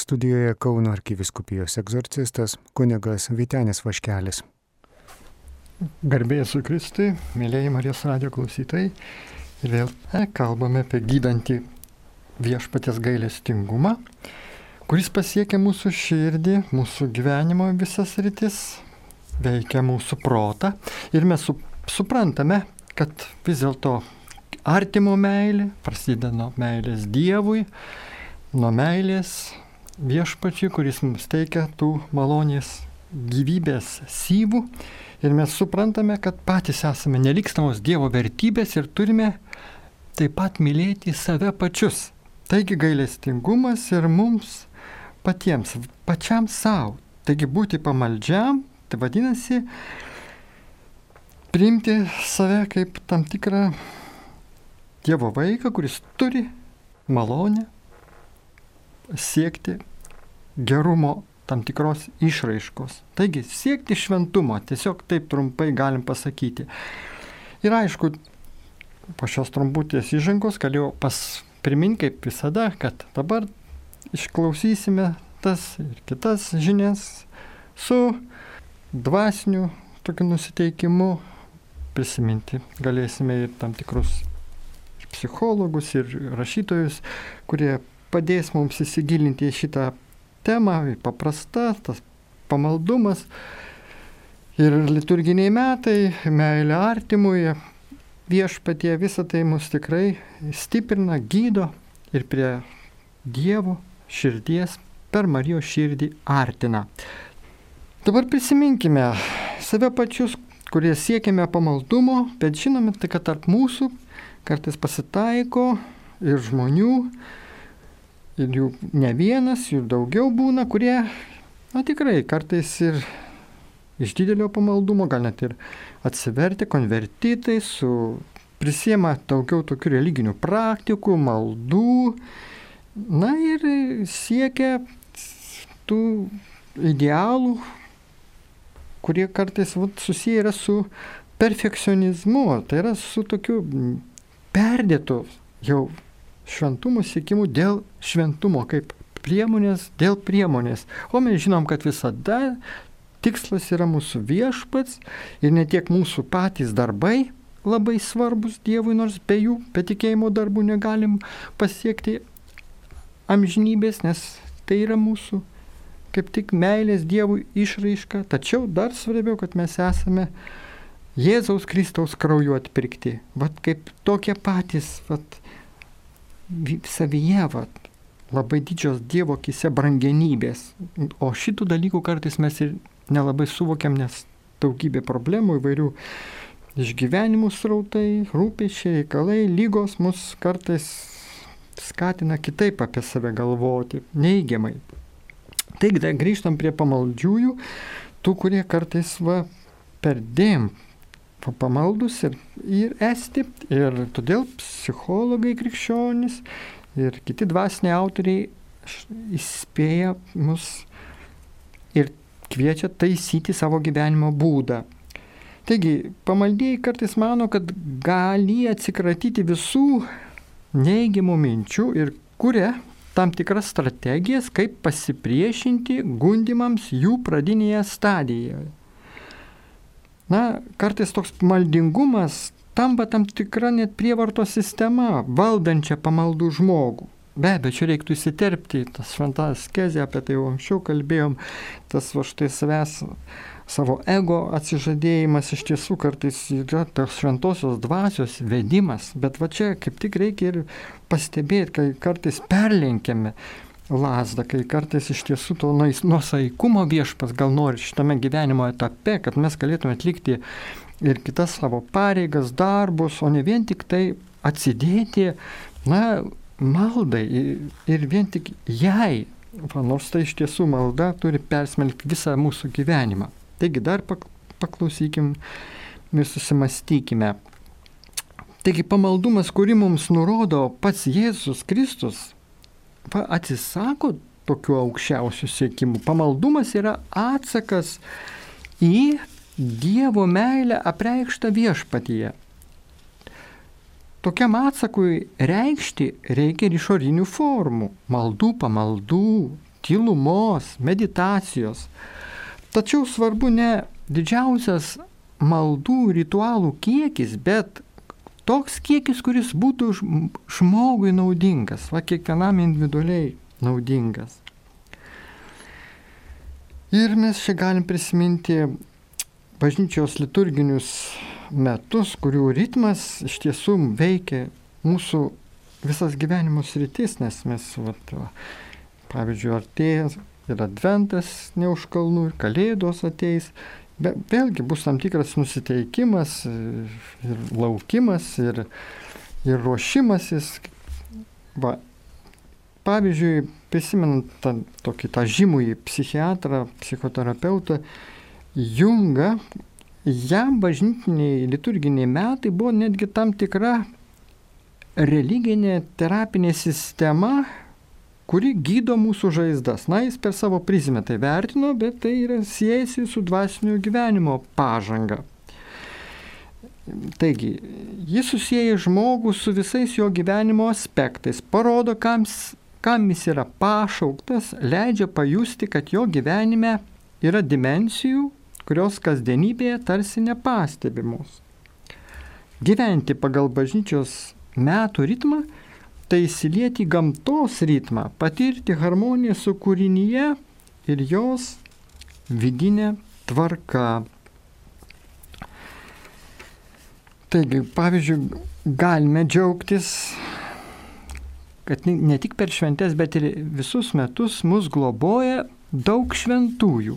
Studijoje Kauno arkivyskupijos egzorcistas kunigas Vytenis Vaškelis. Garbė Jėzui Kristui, mėlyjeji Marijos radijo klausytojai. Ir vėl kalbame apie gydantį viešpaties gailestingumą, kuris pasiekia mūsų širdį, mūsų gyvenimo visas rytis, veikia mūsų protą. Ir mes suprantame, kad vis dėlto artimo meilė prasideda nuo meilės Dievui, nuo meilės viešpačiui, kuris mums teikia tų malonės gyvybės syvų. Ir mes suprantame, kad patys esame nelygstamos Dievo vertybės ir turime taip pat mylėti save pačius. Taigi gailestingumas ir mums patiems, pačiam savo. Taigi būti pamaldžiam, tai vadinasi priimti save kaip tam tikrą Dievo vaiką, kuris turi malonę siekti gerumo tam tikros išraiškos. Taigi siekti šventumo, tiesiog taip trumpai galim pasakyti. Ir aišku, po šios trumputės įžangos galėjau priminti kaip visada, kad dabar išklausysime tas ir kitas žinias su dvasiniu tokiu nusiteikimu. Prisiminti galėsime ir tam tikrus psichologus ir rašytojus, kurie padės mums įsigilinti į šitą temą, paprasta, tas pamaldumas ir liturginiai metai, meilė artimui, viešpatie, visą tai mus tikrai stiprina, gydo ir prie Dievo širdies per Marijos širdį artina. Dabar prisiminkime save pačius, kurie siekiame pamaldumo, bet žinome, tai kad tarp mūsų kartais pasitaiko ir žmonių, ir jų ne vienas, jų daugiau būna, kurie, tikrai kartais ir iš didelio pamaldumo, gal net ir atsiverti konvertitai, prisiema daugiau tokių religinių praktikų, maldų, ir siekia tų idealų, kurie kartais susiję yra su perfekcionizmu, tai yra su tokiu perdėtu jau šventumo siekimu dėl šventumo, kaip priemonės dėl priemonės. O mes žinom, kad visada tikslas yra mūsų viešpats ir ne tiek mūsų patys darbai labai svarbus Dievui, nors be jų, be tikėjimo darbų negalim pasiekti amžinybės, nes tai yra mūsų kaip tik meilės Dievui išraiška. Tačiau dar svarbiau, kad mes esame Jėzaus Kristaus krauju atpirkti. Vat kaip tokie patys, savyje, labai didžios Dievo akyse brangenybės. O šitų dalykų kartais mes ir nelabai suvokiam, nes daugybė problemų, įvairių išgyvenimų srautai, rūpesčiai, reikalai, lygos mus kartais skatina kitaip apie save galvoti, neigiamai. Taigi, grįžtam prie pamaldžiųjų, tų, kurie kartais perdėm pamaldus ir esti. Ir todėl psichologai krikščionys ir kiti dvasiniai autoriai įspėja mus ir kviečia taisyti savo gyvenimo būdą. Taigi, pamaldieji kartais mano, kad gali atsikratyti visų neigiamų minčių ir kuria tam tikras strategijas, kaip pasipriešinti gundymams jų pradinėje stadijoje. Kartais toks maldingumas tampa tam tikra net prievartos sistema, valdančia pamaldų žmogų. Be abejo, čia reiktų įsiterpti, tas šventa askezė, apie tai jau anksčiau kalbėjom, tas štai savęs, savo ego atsižadėjimas iš tiesų kartais yra tos šventosios dvasios vedimas, bet čia kaip tik reikia ir pastebėti, kai kartais perlenkiame lazdą, kai kartais iš tiesų to nuosaikumo viešpas gal nori šitame gyvenimo etape, kad mes galėtume atlikti ir kitas savo pareigas, darbus, o ne vien tik tai atsidėti, maldai ir vien tik jai, nors tai iš tiesų malda turi persmelkti visą mūsų gyvenimą. Taigi dar paklausykim ir susimastykime. Taigi pamaldumas, kurį mums nurodo pats Jėzus Kristus, atsisako tokių aukščiausių siekimų. Pamaldumas yra atsakas į Dievo meilę apreikštą viešpatyje. Tokiam atsakui reikšti reikia ir išorinių formų. Maldų, pamaldų, tylumos, meditacijos. Tačiau svarbu ne didžiausias maldų ritualų kiekis, bet toks kiekis, kuris būtų žmogui naudingas, kiekvienam individualiai naudingas. Ir mes čia galim prisiminti bažnyčios liturginius metus, kurių ritmas iš tiesų veikia mūsų visas gyvenimo sritis, nes mes, pavyzdžiui, artėja ir Adventas ne už kalnų, ir Kalėdos ateis, bet vėlgi bus tam tikras nusiteikimas, ir laukimas, ir ruošimasis. Pavyzdžiui, prisimenant tą žymųjį psichiatrą, psichoterapeutą Jungą, jam bažnytiniai liturginiai metai buvo netgi tam tikra religinė terapinė sistema, kuri gydo mūsų žaizdas. Jis per savo prizmę tai vertino, bet tai yra siejasi su dvasinio gyvenimo pažanga. Taigi, jis susieja žmogų su visais jo gyvenimo aspektais, parodo, kam jis yra pašauktas, leidžia pajusti, kad jo gyvenime yra dimensijų, kurios kasdienybėje tarsi nepastebimos. Gyventi pagal bažnyčios metų ritmą, tai įsilieti į gamtos ritmą, patirti harmoniją su kūrinyje ir jos vidinė tvarka. Taigi, pavyzdžiui, galime džiaugtis, kad ne tik per šventes, bet ir visus metus mus globoja daug šventųjų.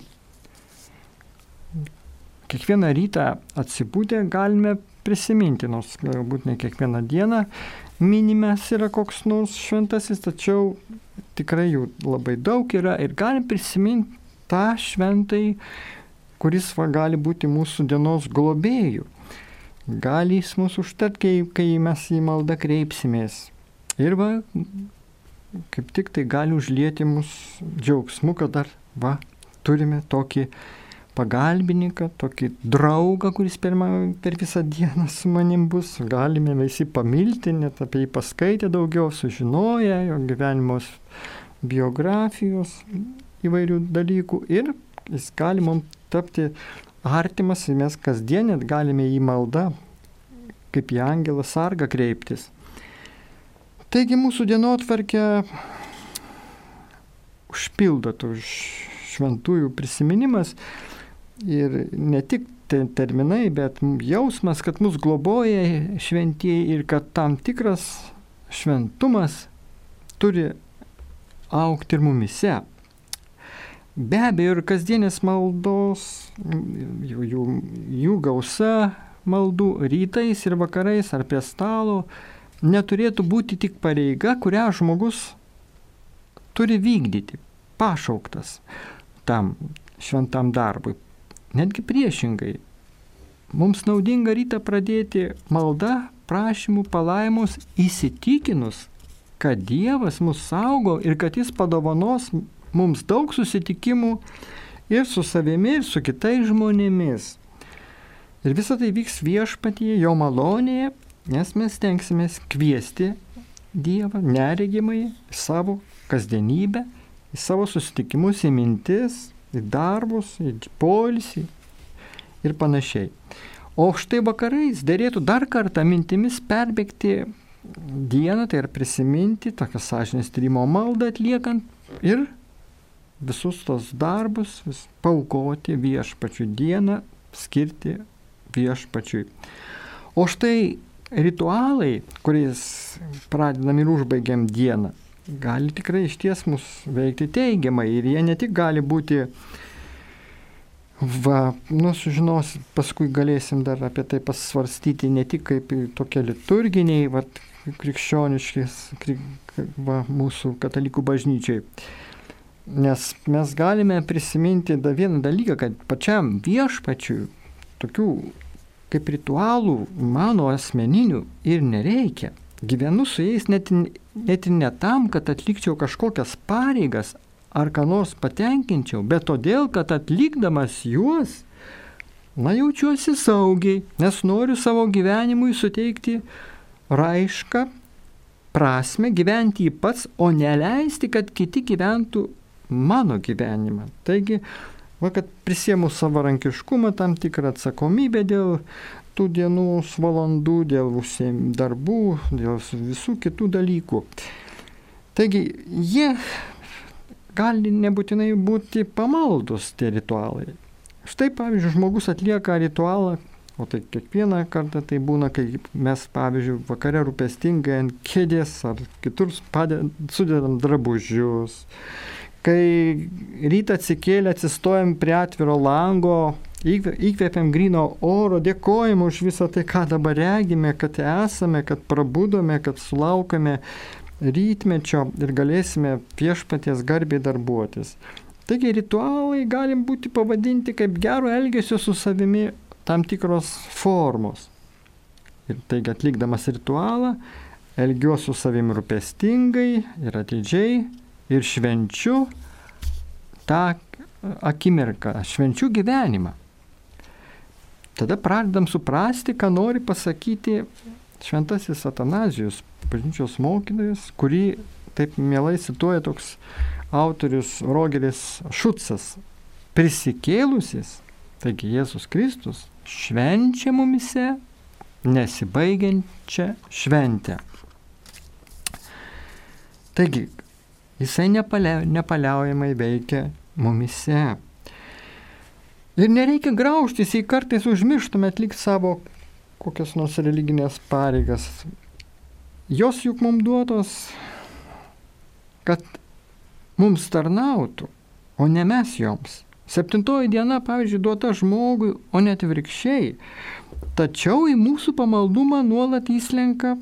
Kiekvieną rytą atsibudę galime prisiminti, nors galbūt ne kiekvieną dieną minimas yra koks nors šventasis, tačiau tikrai jų labai daug yra ir galim prisiminti tą šventai, kuris gali būti mūsų dienos globėjų. Gali jis mūsų užtarti, kai mes į maldą kreipsimės. Ir kaip tik tai gali užlieti mus džiaugsmu, kad dar turime tokį pagalbininką, tokį draugą, kuris per visą dieną su manim bus. Galime visi pamilti, net apie jį paskaitę daugiau, sužinoję jo gyvenimos biografijos įvairių dalykų. Ir jis gali mums tapti artimas, ir mes kasdien net galime į maldą, kaip į angelą sargą kreiptis. Taigi mūsų dienotvarkę užpildo tų šventųjų prisiminimas ir ne tik terminai, bet jausmas, kad mus globoja šventieji ir kad tam tikras šventumas turi augti ir mumise. Be abejo, ir kasdienės maldos, jų gausa maldų rytais ir vakarais ar prie stalo neturėtų būti tik pareiga, kurią žmogus turi vykdyti, pašauktas tam šventam darbui. Netgi priešingai. Mums naudinga rytą pradėti maldą, prašymų, palaimos, įsitikinus, kad Dievas mus saugo ir kad Jis padovanos mums daug susitikimų ir su savimi, ir su kitais žmonėmis. Ir visa tai vyks viešpatyje, jo malonėje, nes mes stengsimės kviesti Dievą neregimai į savo kasdienybę, į savo susitikimus, į mintis, į darbus, į poilsį ir panašiai. O štai vakarais derėtų dar kartą mintimis perbėgti dieną, tai ir prisiminti tokią sąžinės tyrimo maldą atliekant ir visus tos darbus paaukoti viešpačiui, dieną skirti viešpačiui. O štai ritualai, kuriais pradedam ir užbaigiam dieną, gali tikrai išties mus veikti teigiamai ir jie ne tik gali būti, sužinos, paskui galėsim dar apie tai pasvarstyti, ne tik kaip tokie liturginiai, krikščioniški, mūsų katalikų bažnyčiai. Nes mes galime prisiminti vieną dalyką, kad pačiam viešpačiui tokių kaip ritualų mano asmeninių ir nereikia. Gyvenu su jais net ir ne tam, kad atlikčiau kažkokias pareigas ar ką nors patenkinčiau, bet todėl, kad atlikdamas juos, jaučiuosi saugiai, nes noriu savo gyvenimui suteikti raišką, prasme, gyventi jį pats, o neleisti, kad kiti gyventų mano gyvenimą. Taigi, kad prisiemu savarankiškumą, tam tikrą atsakomybę dėl tų dienos valandų, dėl darbų, dėl visų kitų dalykų. Taigi, jie gali nebūtinai būti pamaldus tie ritualai. Štai, pavyzdžiui, žmogus atlieka ritualą, o tai kiekvieną kartą tai būna, kai mes, pavyzdžiui, vakare rūpestingai ant kėdės ar kitur sudedam drabužius, kai rytą atsikėlę atsistojam prie atviro lango, įkvėpiam gryno oro, dėkojam už visą tai, ką dabar regime, kad esame, kad prabudome, kad sulaukame rytmečio ir galėsime viešpaties garbiai darbuotis. Taigi ritualai gali būti pavadinti kaip gero elgesio su savimi tam tikros formos. Ir taigi atlikdamas ritualą, elgiuosi su savimi rūpestingai ir atidžiai ir švenčiu tą akimirką, švenčiu gyvenimą. Tada pradedam suprasti, ką nori pasakyti šventasis Atanazijus, bažnyčios mokytojas, kurį taip mielai cituoja toks autorius Rogeris Šucas. Prisikėlusis, taigi Jėzus Kristus, švenčia mumise nesibaigiančią šventę. Taigi, jisai nepaliaujamai veikia mumise. Ir nereikia graužtis, jei kartais užmirštume atlikti savo kokias nors religinės pareigas. Jos juk mums duotos, kad mums tarnautų, o ne mes joms. 7 diena, pavyzdžiui, duota žmogui, o net virkščiai. Tačiau į mūsų pamaldumą nuolat įslenka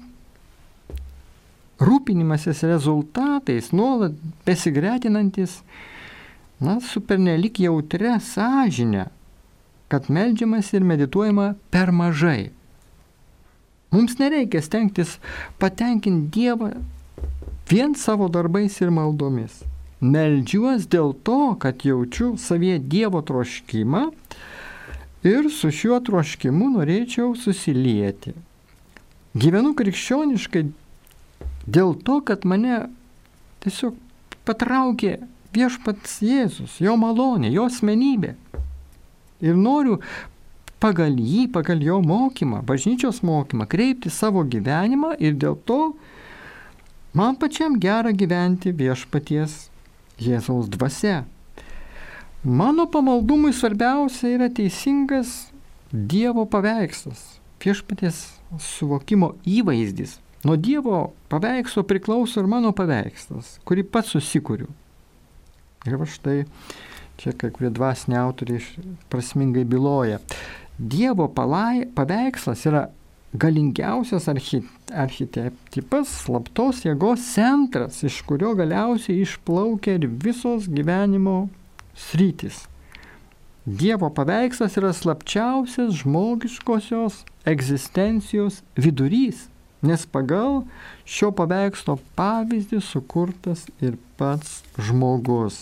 rūpinimasis rezultatais, nuolat besigretinantis, su pernelik jautria sąžine, kad meldžiamas ir medituojama per mažai. Mums nereikia stengtis patenkinti Dievą vien savo darbais ir maldomis. Meldžiuos dėl to, kad jaučiu savyje Dievo troškimą ir su šiuo troškimu norėčiau susilieti. Gyvenu krikščioniškai dėl to, kad mane tiesiog patraukė viešpats Jėzus, jo malonė, jo asmenybė. Ir noriu pagal jį, pagal jo mokymą, bažnyčios mokymą, kreipti savo gyvenimą ir dėl to man pačiam gera gyventi viešpaties Jėzaus dvasia. Mano pamaldumui svarbiausia yra teisingas Dievo paveikslas, viešpaties suvokimo įvaizdis. Nuo Dievo paveikslo priklauso ir mano paveikslas, kurį pats susikuriu. Ir va štai čia kai kurie dvasiniai autoriai prasmingai byloja. Dievo paveikslas yra galingiausias archetipas, slaptos jėgos centras, iš kurio galiausiai išplaukia ir visos gyvenimo sritys. Dievo paveikslas yra slapčiausias žmogiškosios egzistencijos vidurys, nes pagal šio paveikslo pavyzdį sukurtas ir pats žmogus.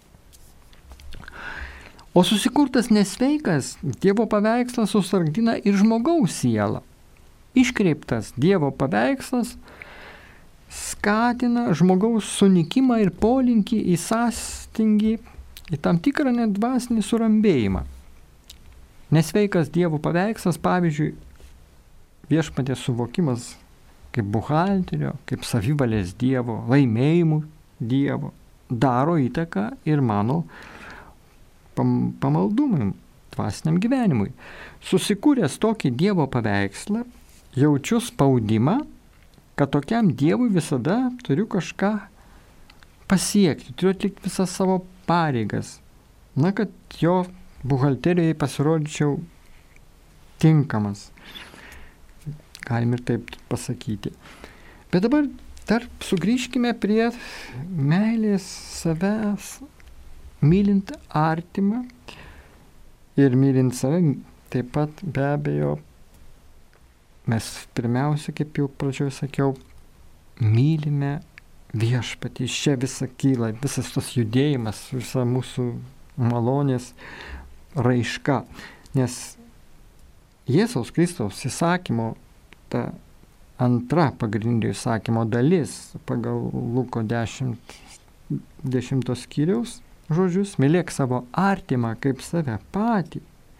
O susikurtas nesveikas Dievo paveikslas susargdina ir žmogaus sielą. Iškreiptas Dievo paveikslas skatina žmogaus sunikimą ir polinkį į sąstingį, į tam tikrą net dvasinį surambėjimą. Nesveikas Dievo paveikslas, pavyzdžiui, viešpaties suvokimas kaip buhalterio, kaip savivalės Dievo, laimėjimų Dievo, daro įtaką ir mano pamaldumui, dvasiniam gyvenimui. Susikūręs tokį Dievo paveikslą, jaučiu spaudimą, kad tokiam Dievui visada turiu kažką pasiekti, turiu atlikti visas savo pareigas. Kad jo buhalterijai pasirodyčiau tinkamas. Galim ir taip pasakyti. Bet dabar dar sugrįžkime prie meilės savęs, mylint artimą ir mylint save, taip pat be abejo mes pirmiausia, kaip jau pradžioje sakiau, mylime viešpatį. Iš čia visa kyla, visas tas judėjimas, visa mūsų malonės raiška. Nes Jėzaus Kristaus įsakymo, ta antra pagrindinio įsakymo dalis, pagal Luko 10, 10 skyriaus žodžius, mylėk savo artimą kaip save patį.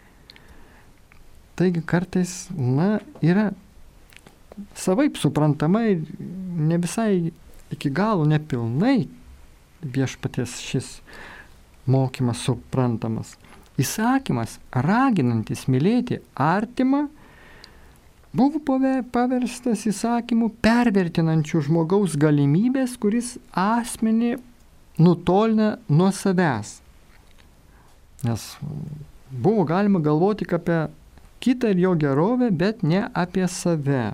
Taigi kartais, yra savaip suprantamai, ne visai iki galo, nepilnai viešpaties šis mokymas suprantamas. Įsakymas, raginantis mylėti artimą, buvo paverstas įsakymu pervertinančių žmogaus galimybės, kuris asmenį nutolina nuo savęs. Nes buvo galima galvoti apie kitą ir jo gerovę, bet ne apie save.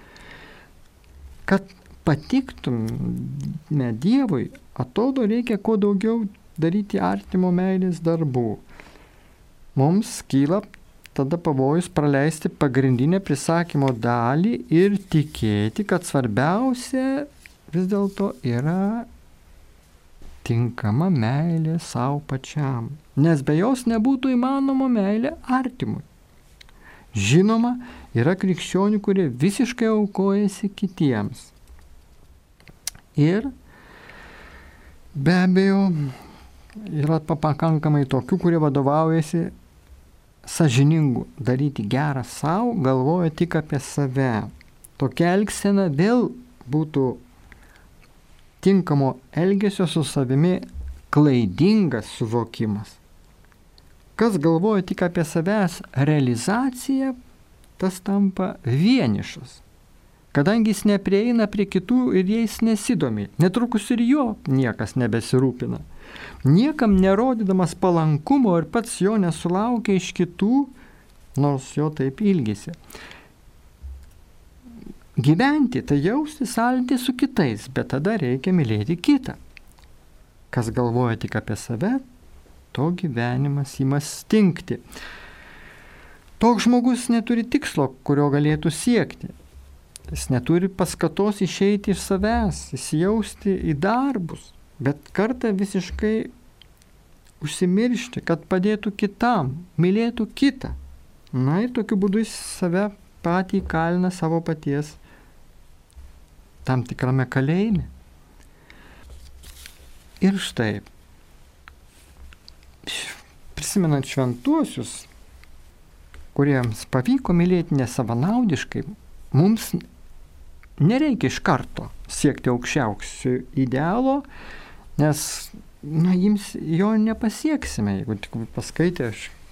Kad patiktume Dievui, atrodo, reikia kuo daugiau daryti artimo meilės darbų. Mums kyla tada pavojus praleisti pagrindinę prisakymo dalį ir tikėti, kad svarbiausia vis dėlto yra tinkama meilė savo pačiam, nes be jos nebūtų įmanoma meilė artimui. Žinoma, yra krikščionių, kurie visiškai aukojasi kitiems. Ir be abejo, yra pakankamai tokių, kurie vadovaujasi sąžiningų daryti gerą savo, galvoja tik apie save. Tokia elgsena vėl būtų tinkamo elgesio su savimi klaidingas suvokimas. Kas galvoja tik apie savęs realizaciją, tas tampa vienišas, kadangi jis neprieina prie kitų ir jais nesidomi. Netrukus ir jo niekas nebesirūpina. Niekam nerodydamas palankumo ir pats jo nesulaukia iš kitų, nors jo taip ilgisi. Gyventi tai jausti sąlytį su kitais, bet tada reikia mylėti kitą. Kas galvoja tik apie save, to gyvenimas ima stingti. Toks žmogus neturi tikslo, kurio galėtų siekti. Jis neturi paskatos išeiti iš savęs, įsijausti į darbus, bet kartą visiškai užsimiršti, kad padėtų kitam, mylėtų kitą. Ir tokiu būdu jis save patį įkalina savo paties tam tikrame kalėjime. Ir štai, prisimenant šventuosius, kuriems pavyko mylėti nesavanaudiškai, mums nereikia iš karto siekti aukščiausio idealo, nes jiems jo nepasieksime. Jeigu tik paskaitę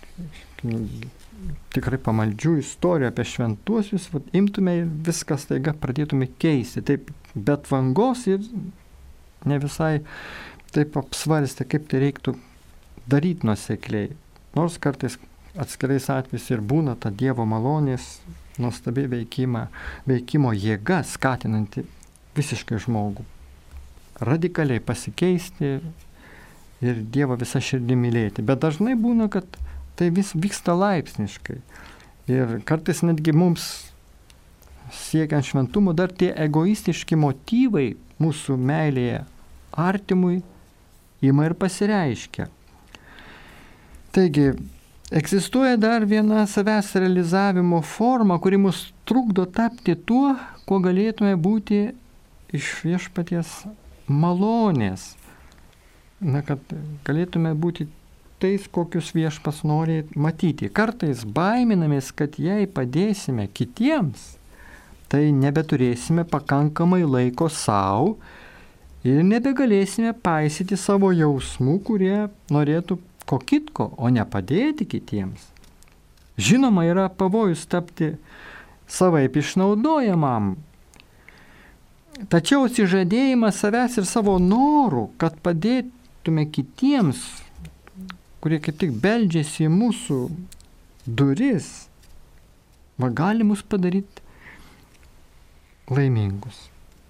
tikrai pamaldžių istorijų apie šventuosius, imtume ir viskas taiga pradėtume keisti. Taip, bet vangos ir ne visai taip apsvarstė, kaip tai reiktų daryti nuosekliai. Nors kartais atskirais atvejais ir būna ta Dievo malonės nuostabi veikimo jėga, skatinanti visiškai žmogų radikaliai pasikeisti ir Dievą visą širdį mylėti. Bet dažnai būna, kad tai vis vyksta laipsniškai. Ir kartais netgi mums siekiant šventumo dar tie egoistiški motyvai mūsų meilėje artimui ima ir pasireiškia. Taigi, egzistuoja dar viena savęs realizavimo forma, kuri mus trukdo tapti tuo, kuo galėtume būti iš viešpaties malonės. Kad galėtume būti tais, kokius viešpas nori matyti. Kartais baiminamės, kad jei padėsime kitiems, tai nebeturėsime pakankamai laiko savo ir nebegalėsime paisyti savo jausmų, kurie norėtų ko kitko, o ne padėti kitiems. Žinoma, yra pavojus tapti savaip išnaudojamam. Tačiau atsižadėjimas savęs ir savo norų, kad padėtume kitiems, kurie kaip tik beldžiasi į mūsų duris, gali mus padaryti laimingus.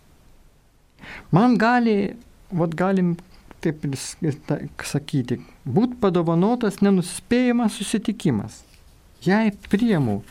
Man galim taip sakyti, būti padovanotas nenuspėjamas susitikimas. Jei priimu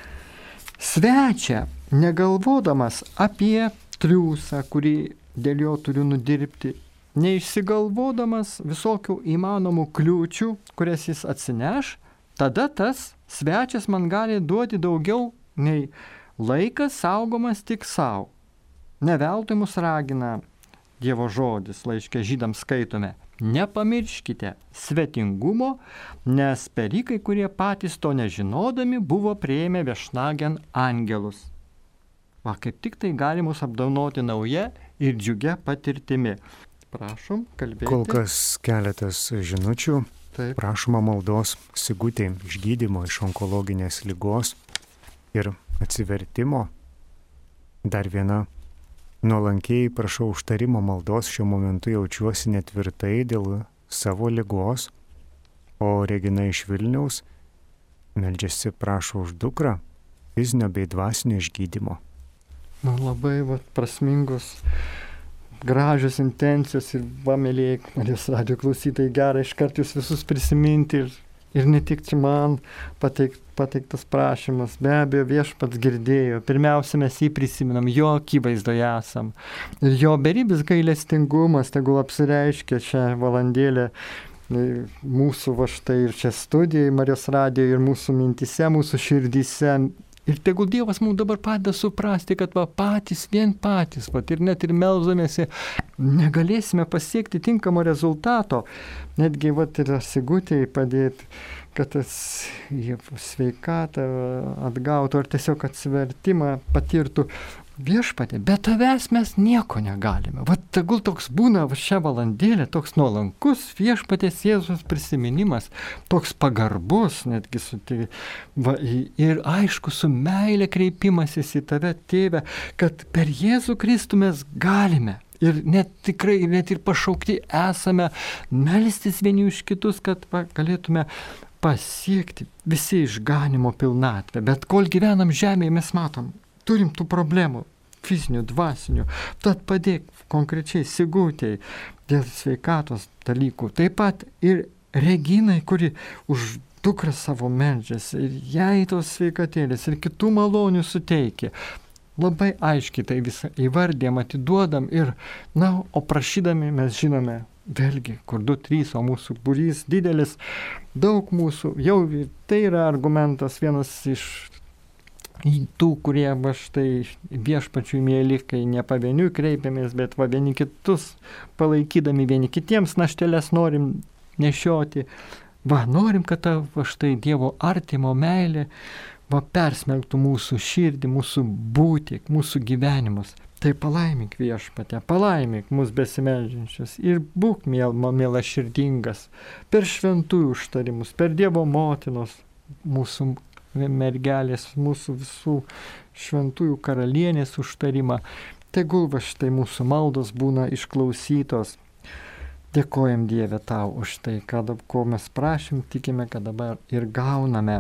svečią, negalvodamas apie triūsą, kurį dėl jo turiu nudirbti, neišsigalvodamas visokių įmanomų kliūčių, kurias jis atsineš, tada tas svečias man gali duoti daugiau nei laikas saugomas tik savo. Ne veltui mus ragina Dievo žodis laiške Žydams skaitome: nepamirškite svetingumo, nes perikai, kurie patys to nežinodami, buvo priėmę viešnagėn angelus. Va, kaip tik tai gali mus apdovanoti nauja ir džiugia patirtimi. Prašom, kalbėti. Kol kas keletas žinučių. Taip. Prašoma maldos Sigutei išgydymo iš onkologinės ligos ir atsivertimo. Dar viena: nuolankiai prašau užtarimo maldos, šiuo momentu jaučiuosi netvirtai dėl savo ligos. O Regina iš Vilniaus meldžiasi, prašo už dukrą fizinio bei dvasinio išgydymo. Labai prasmingos, gražios intencijos ir mėlyjei Marijos radijo klausytojai, gera iškart jūs visus prisiminti ir ne tik čia man pateiktas prašymas. Be abejo, Viešpats girdėjo. Pirmiausia, mes jį prisiminam, jo akivaizdoje esam. Ir jo beribis gailestingumas tegul apsireiškia šią valandėlę mūsų štai ir čia studijai Marijos radijo ir mūsų mintise, mūsų širdyse. Ir tegul Dievas mums dabar padeda suprasti, kad vien patys, ir net ir melsdamiesi negalėsime pasiekti tinkamo rezultato. Netgi ir Sigutei padėti, kad sveikatą atgautų ar tiesiog atsivertimą patirtų. Viešpatie, be tavęs mes nieko negalime. Tegul toks būna šią valandėlę, toks nuolankus Viešpaties Jėzus prisiminimas, toks pagarbus, netgi ir aišku, su meile kreipimasis į tave, Tėve, kad per Jėzų Kristų mes galime. Ir net ir pašaukti esame melstis vieni už kitus, kad galėtume pasiekti visi išganimo pilnatvę. Bet kol gyvenam žemėje, mes matom, turim tų problemų, fizinių, dvasinių. Tad padėk konkrečiai Sigutei dėl sveikatos dalykų. Taip pat ir Reginai, kuri už dukrą savo meldžiasi, ir jai tos sveikatėlės ir kitų malonių suteikia. Labai aiškiai tai visą įvardėm, atiduodam ir, o prašydami mes žinome, vėlgi, kur 2-3, o mūsų būrys didelis, daug mūsų, jau tai yra argumentas vienas iš tų, kurie štai Viešpačiui mėly, kai ne pavieniui kreipiamės, bet vieni kitus palaikydami, vieni kitiems našteles norim nešioti. Norim, kad ta štai Dievo artimo meilė persmelktų mūsų širdį, mūsų būtį, mūsų gyvenimus. Tai palaimink Viešpate, palaimink mus besimeldžiančius ir būk mielaširdingas per šventųjų užtarimus, per Dievo motinos, mūsų mergelės, mūsų visų šventųjų karalienės užtarimą. Tegul štai mūsų maldos būna išklausytos. Dėkojam Dieve tau už tai, ko mes prašym, tikime, kad dabar ir gauname.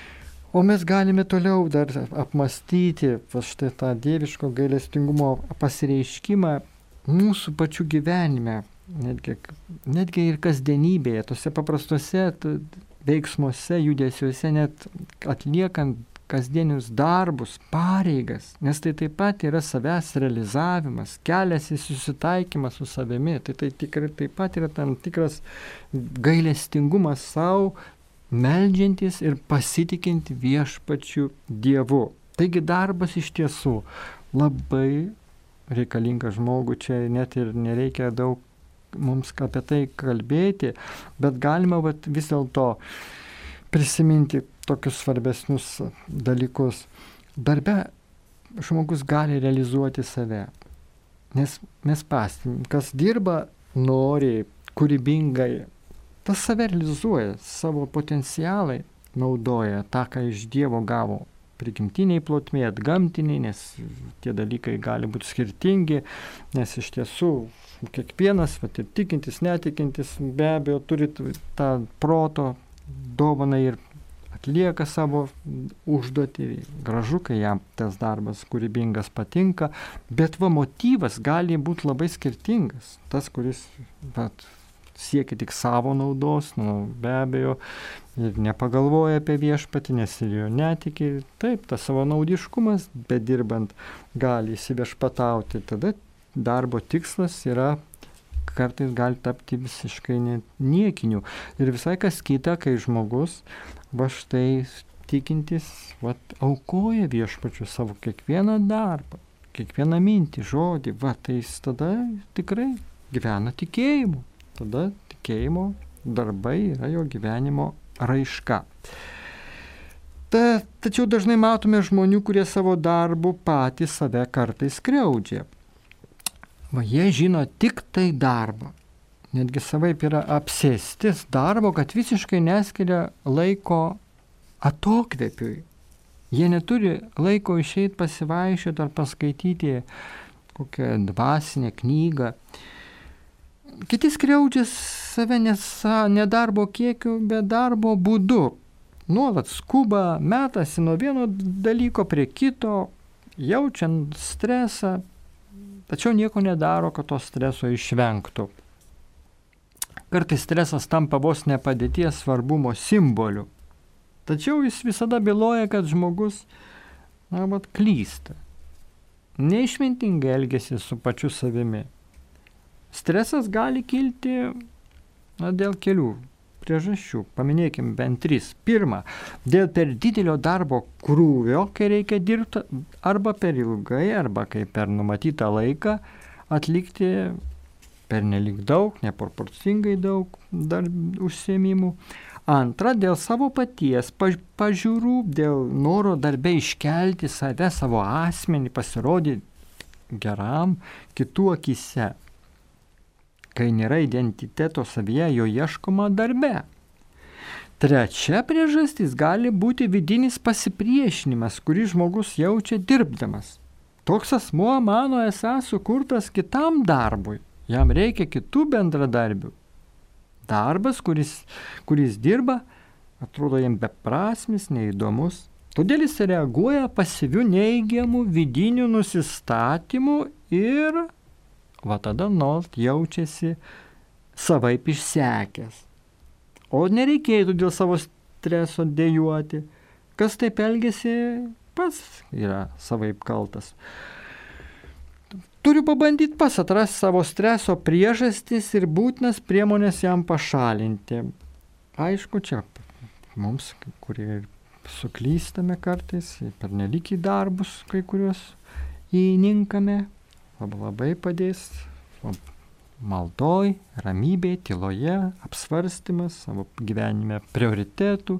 O mes galime toliau dar apmastyti štai tą dieviško gailestingumo pasireiškimą mūsų pačių gyvenime, netgi ir kasdienybėje, tose paprastose veiksmuose, judesiuose, net atliekant kasdienius darbus, pareigas, nes tai taip pat yra savęs realizavimas, kelias į susitaikymą su savimi, tai tikrai taip pat yra tam tikras gailestingumas savo, meldžiantis ir pasitikinti Viešpačiu Dievu. Taigi darbas iš tiesų labai reikalingas žmogui, čia net ir nereikia daug mums apie tai kalbėti, bet galima vis dėlto prisiminti tokius svarbesnius dalykus. Darbe žmogus gali realizuoti save, nes mes pastebim, kas dirba noriai, kūrybingai, tas save realizuoja, savo potencialai naudoja tą, ką iš Dievo gavo. Prigimtiniai plotmėje, atgamtiniai, nes tie dalykai gali būti skirtingi, nes iš tiesų kiekvienas, ir tikintis, netikintis, be abejo turi tą proto dovaną ir atlieka savo užduotį. Gražu, kai jam tas darbas kūrybingas patinka, bet motyvas gali būti labai skirtingas. Tas, kuris siekia tik savo naudos, be abejo, ir nepagalvoja apie Viešpatį, nes ir jo netiki. Taip, tas savanaudiškumas, bedirbant, gali įsiviešpatauti. Tada darbo tikslas yra, kartais gali tapti visiškai niekiniu. Ir visai kas kita, kai žmogus, štai tikintis, aukoja Viešpačiu savo kiekvieną darbą. kiekvieną mintį, žodį, tai jis tada tikrai gyvena tikėjimu. Tada tikėjimo darbai yra jo gyvenimo raiška. Tačiau dažnai matome žmonių, kurie savo darbu patys save kartais skriaudžia. Jie žino tik tai darbą. Netgi savaip yra apsėstis darbo, kad visiškai neskiria laiko atokvėpiui. Jie neturi laiko išeiti pasivaiščioti ar paskaityti kokią dvasinę knygą. Kiti skriaudžia save ne darbo kiekiu, bet darbo būdu. Nuolat skuba, metasi nuo vieno dalyko prie kito, jaučiant stresą, tačiau nieko nedaro, kad to streso išvengtų. Kartais stresas tampa vos ne padėties svarbumo simboliu. Tačiau jis visada byloja, kad žmogus klysta. Neišmintingai elgiasi su pačiu savimi. Stresas gali kilti dėl kelių priežasčių. Paminėkim bent 3. Pirma, dėl per didelio darbo krūvio, kai reikia dirbti, arba per ilgai, arba kai per numatytą laiką atlikti pernelyg daug, neproporcingai daug užsiėmimų. Antra, dėl savo paties pažiūrų, dėl noro darbe iškelti save, savo asmenį, pasirodyti geram kitų akyse, kai nėra identiteto savyje, jo ieškoma darbe. Trečia priežastis gali būti vidinis pasipriešinimas, kurį žmogus jaučia dirbdamas. Toks asmuo mano esąs sukurtas kitam darbui. Jam reikia kitų bendradarbių. Darbas, kuris dirba, atrodo jam beprasmis, neįdomus. Todėl jis reaguoja pasyviu neigiamu vidiniu nusistatymu ir tada nuolat jaučiasi savaip išsekęs. O nereikėtų dėl savo streso dejuoti. Kas taip elgiasi, pats yra savaip kaltas. Turiu pabandyti pats atrasti savo streso priežastis ir būtinas priemonės jam pašalinti. Aišku, čia mums, kurie suklystame kartais, pernelyg į darbus kai kuriuos įninkame, labai padės maldoj, ramybėj, tyloje, apsvarstymas savo gyvenime prioritetų,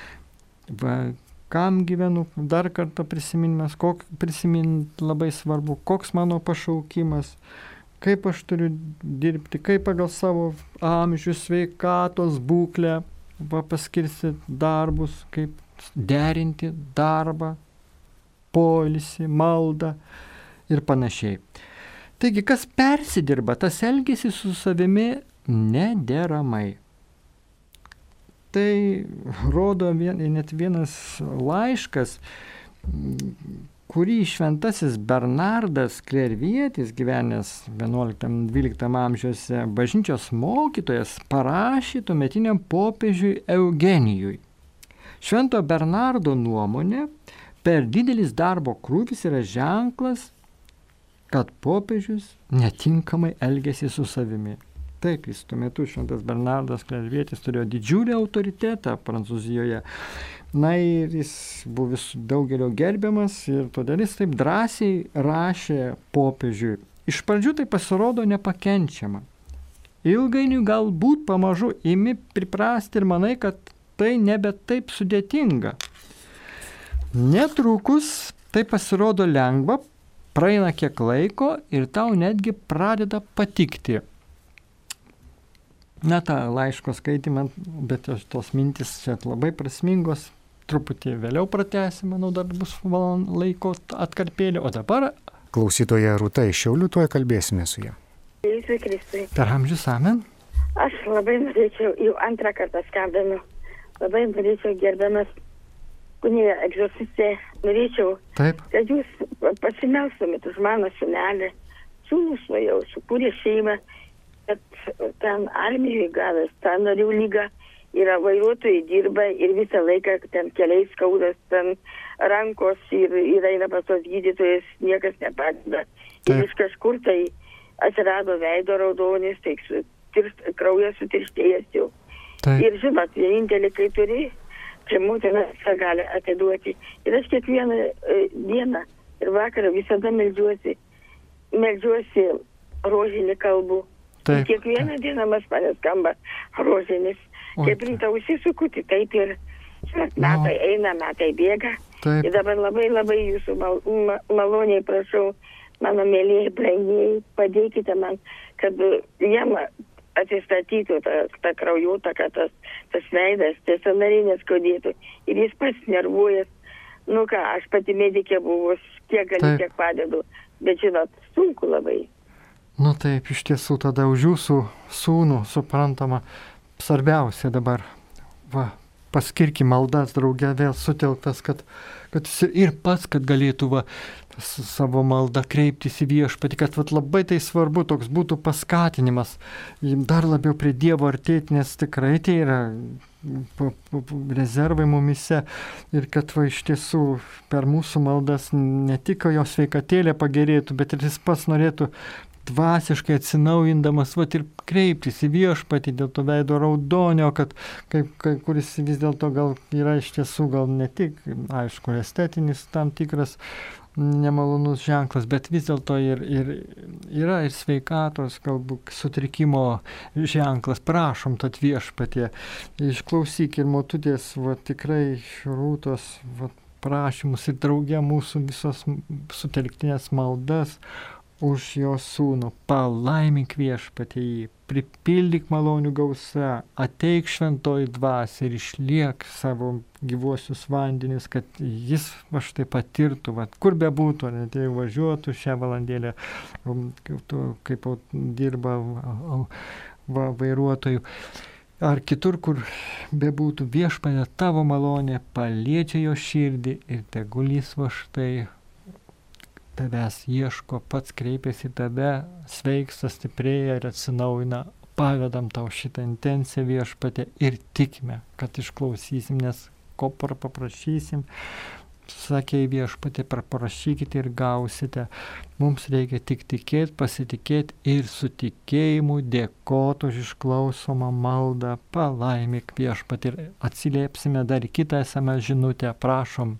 kam gyvenu, dar kartą prisiminimas, prisiminti labai svarbu, koks mano pašaukimas, kaip aš turiu dirbti, kaip pagal savo amžių, sveikatos būklę paskirstyti darbus, kaip derinti darbą, poilsį, maldą ir panašiai. Taigi, kas persidirba, tas elgiasi su savimi nederamai. Tai rodo net vienas laiškas, kurį šventasis Bernardas Klervietis, gyvenęs 11-12 amžiuose bažnyčios mokytojas, parašė tuometiniam popiežiui Eugenijui. Švento Bernardo nuomonė, per didelis darbo krūvis yra ženklas, kad popiežius netinkamai elgėsi su savimi. Taip, jis tuo metu šventas Bernardas Klervietis turėjo didžiulį autoritetą Prancūzijoje. Ir jis buvo daugelio gerbiamas ir todėl jis taip drąsiai rašė popiežiui. Iš pradžių tai pasirodo nepakenčiama. Ilgainiui galbūt pamažu imi priprasti ir manai, kad tai nebe taip sudėtinga. Netrukus tai pasirodo lengva, praeina kiek laiko ir tau netgi pradeda patikti. Ta laiško skaitymą, bet tos mintis čia labai prasmingos, truputį vėliau pratęsim, manau, dar bus laiko atkarpėlį, o dabar... Klausytoja Rūta iš Šiaulių, tuoj kalbėsime su ja. Jėzui Kristui. Per amžius, amen. Aš labai norėčiau, jau antrą kartą skambinu, labai norėčiau, gerbiamas kunigė egzorcistė, norėčiau, taip, kad jūs pasimelstumėt už mano sūnelį. Sūnus jau sukūrė šeimą, kad ten armijoje gavęs tą narių lygą, yra vairuotojai dirba ir visą laiką ten keliais skaudas, ten rankos ir eina pas tos gydytojas, niekas nepadeda. Ir iš kažkur tai atsirado veido raudonis, tai kraujas sutirštėjęs jau. Taip. Ir žinot, vienintelį, kai turi, čia motina gali atiduoti. Ir aš kiekvieną dieną ir vakarą visada meldžiuosi rožinį kalbų. Taip. Kiekvieną dieną man skamba rožinis. Kaip rytą užsisuku, tai taip ir metai eina, metai bėga. Taip. Ir dabar labai labai jūsų maloniai prašau, mano mėlyjei, brangieji, padėkite man, kad jam atsistatytų ta kraujotaka, tas veidas, tie sąnariai neskaudėtų. Ir jis pats nervuojas. Nu ką, aš pati medikė buvus, kiek galiu, tiek padedu. Bet žinot, sunku labai. Nu taip, iš tiesų tada už jūsų sūnų, suprantama, svarbiausia dabar, paskirkim maldas drauge vėl sutelktas, kad jis ir pats, kad galėtų savo maldą kreiptis į viešpatį, kad labai tai svarbu, toks būtų paskatinimas dar labiau prie Dievo artėti, nes tikrai tai yra rezervai mumise ir kad iš tiesų per mūsų maldas ne tik jo sveikatėlė pagerėtų, bet ir jis pats norėtų dvasiškai atsinaujindamas ir kreiptis į viešpatį dėl to veido raudonio, kad kuris vis dėlto gal yra iš tiesų gal ne tik, aišku, estetinis tam tikras nemalonus ženklas, bet vis dėlto yra ir sveikatos, galbūt sutrikimo ženklas. Prašom tad viešpatie, išklausyk ir motutės, tikrai Rūtos prašymus ir drauge mūsų visos sutelktinės maldas už jo sūnų. Palaimink viešpatie jį, pripildyk malonių gausa, ateik šventoji dvasia ir išliek savo gyvuosius vandenis, kad jis štai patirtų, kur bebūtų, net jei važiuotų šią valandėlę, kaip dirba vairuotojų, ar kitur, kur bebūtų, viešpatie tavo malonė paliečia jo širdį ir tegul jis štai tavęs ieško, pats kreipiasi į tave, sveiksta, stiprėja ir atsinaujina. Pavedam tau šitą intenciją viešpatė ir tikime, kad išklausysim, nes ko paprašysim, sakė viešpatė, paprašykite ir gausite. Mums reikia tik tikėti, pasitikėti ir su tikėjimu dėkoti už išklausomą maldą. Palaimik viešpatė ir atsiliepsime dar kitą SMS žinutę, prašom.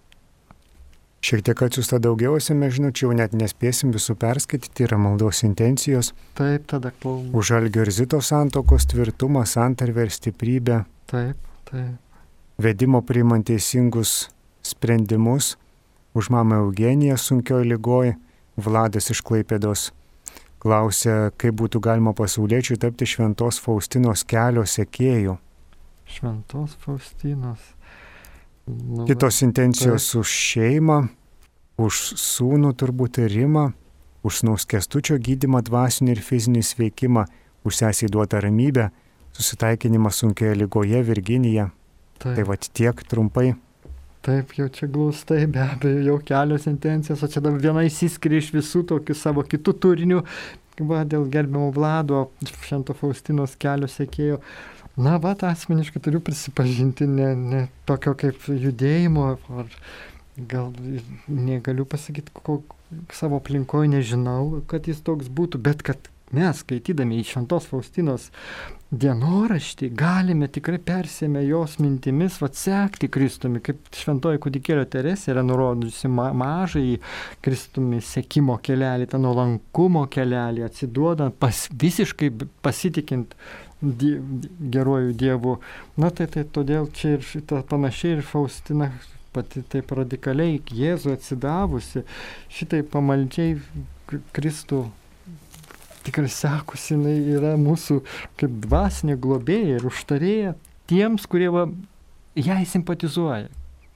Šiek tiek atsiųsta daugiau SMS žinučių, net nespėsim visų perskaityti, yra maldos intencijos. Taip, tada klausom. Už Algio ir Zitos santuokos tvirtumą, santarvę ir stiprybę. Taip, taip. Vedimo priimant teisingus sprendimus. Už mamą Eugeniją sunkioj ligoj. Vladas iš Klaipėdos klausia, kaip būtų galima pasauliečiui tapti Šventos Faustinos kelio sekėjų. Šventos Faustinos. Kitos intencijos už šeimą, už sūnų turbūt ir Rimą, už sūnaus Kęstučio gydymą, dvasinį ir fizinį sveikimą, už sesei duotą ramybę, susitaikinimą sunkioje ligoje Virginija. Taip. Tai tiek trumpai. Taip, jau čia glaustai, be abejo, jau kelios intencijos, o čia dabar viena įsiskiria iš visų tokių savo kitų turinių, dėl gerbiamo Vlado, Švento Faustinos kelio sekėjo. Na, asmeniškai turiu prisipažinti, ne tokio kaip judėjimo, ar gal negaliu pasakyti, savo aplinkoje nežinau, kad jis toks būtų, bet kad mes, skaitydami į Šventos Faustinos dienoraštį, galime tikrai persėmę jos mintimis, sekti Kristumi, kaip šventoji kūdikėlio Teresė yra nurodusi mažai Kristumi sekimo kelelį, tą nuolankumo kelelį, atsiduodant, visiškai pasitikint geruoju Dievu. Na tai todėl čia ir panašiai ir Faustina pati taip radikaliai Jėzų atsidavusi, šitai pamaldžiai Kristų tikrai sekusi, jinai yra mūsų kaip dvasinė globėja ir užtarėja tiems, kurie jai simpatizuoja,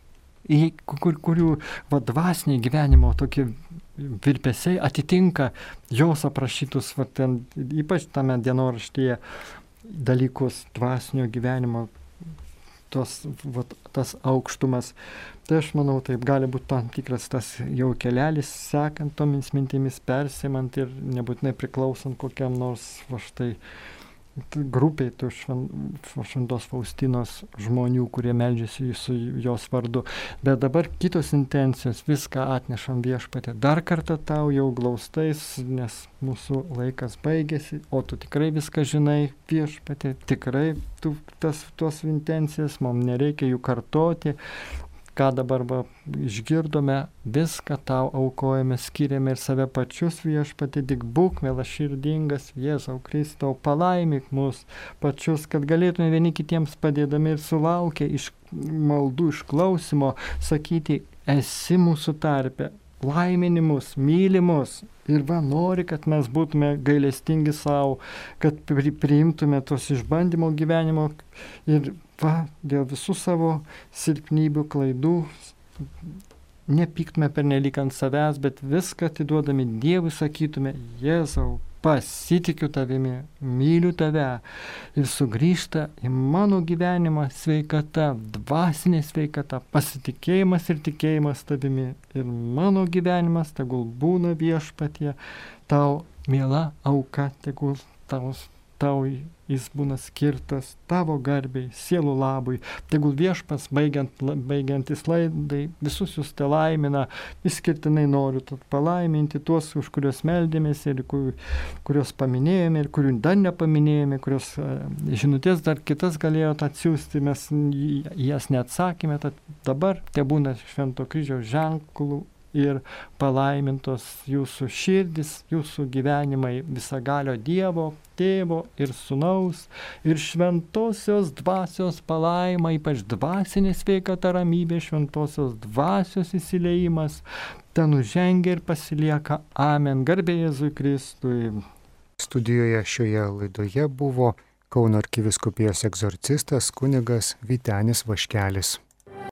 kurių dvasiniai gyvenimo tokie virpesiai atitinka jos aprašytus, ypač tame dienoraštyje, dalykus dvasinio gyvenimo, tas aukštumas. Tai aš manau, taip gali būti tam tikras tas jau kelelis, sekant tomis mintimis, persimant ir nebūtinai priklausant kokiam nors štai grupiai tų Šventos Faustinos žmonių, kurie meldžiasi su jos vardu. Bet dabar kitos intencijos, viską atnešam viešpatė. Dar kartą tau jau glaustais, nes mūsų laikas baigėsi, o tu tikrai viską žinai, viešpatė, tikrai tuos intencijas, mums nereikia jų kartoti, ką dabar išgirdome, viską tau aukojame, skiriame ir save pačius Viešpatie, tik būk mielaširdingas, Jėzau Kristau, palaimik mus pačius, kad galėtume vieni kitiems padėdami ir sulaukę iš maldų išklausimo sakyti, esi mūsų tarpe, laiminimus, mylimus. Ir nori, kad mes būtume gailestingi savo, kad priimtume tos išbandymo gyvenimo ir dėl visų savo silpnybių, klaidų nepyktume pernelyg ant savęs, bet viską atiduodami Dievui sakytume, Jėzau, pasitikiu tavimi, myliu tave ir sugrįžta į mano gyvenimą sveikata, dvasinė sveikata, pasitikėjimas ir tikėjimas tavimi. Ir mano gyvenimas tegul būna Viešpatie, tau miela auka, tegul tau jis būna skirtas tavo garbiai, sielų labui. Tegul Viešpas baigiantis laidai visus jūs te laimina. Išskirtinai noriu palaiminti tuos, už kuriuos meldėmės ir kuriuos paminėjome ir kurių dar nepaminėjome, kurios žinutės dar kitas galėjot atsiųsti, mes jas neatsakėme. Tad dabar te būna Švento kryžiaus ženklų ir palaimintos jūsų širdis, jūsų gyvenimai visagalio Dievo, Tėvo ir Sūnaus ir šventosios dvasios palaima, ypač dvasinė sveikata, ramybė, šventosios dvasios įsileimas, ten nužengia ir pasilieka. Amen. Garbė Jėzui Kristui. Studijoje šioje laidoje buvo Kauno arkivyskupijos egzorcistas kunigas Vytenis Vaškelis.